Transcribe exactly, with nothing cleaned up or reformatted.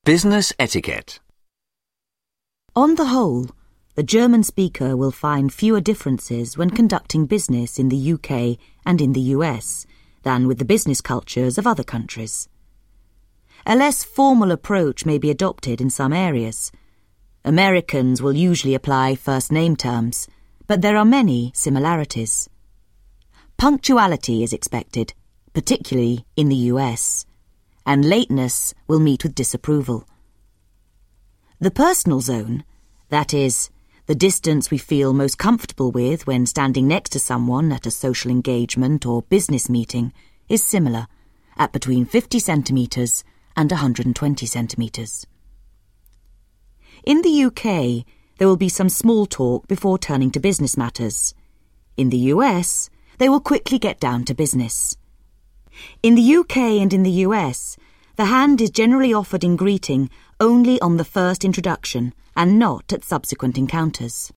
Business etiquette. On the whole, the German speaker will find fewer differences when conducting business in the U K and in the U S than with the business cultures of other countries. A less formal approach may be adopted in some areas. Americans will usually apply first-name terms, but there are many similarities. Punctuality is expected, particularly in the U S, and lateness will meet with disapproval. The personal zone, that is, the distance we feel most comfortable with when standing next to someone at a social engagement or business meeting, is similar, at between fifty centimetres and one hundred twenty centimetres. In the U K, there will be some small talk before turning to business matters. In the U S, they will quickly get down to business. In the U K and in the U S, the hand is generally offered in greeting only on the first introduction and not at subsequent encounters.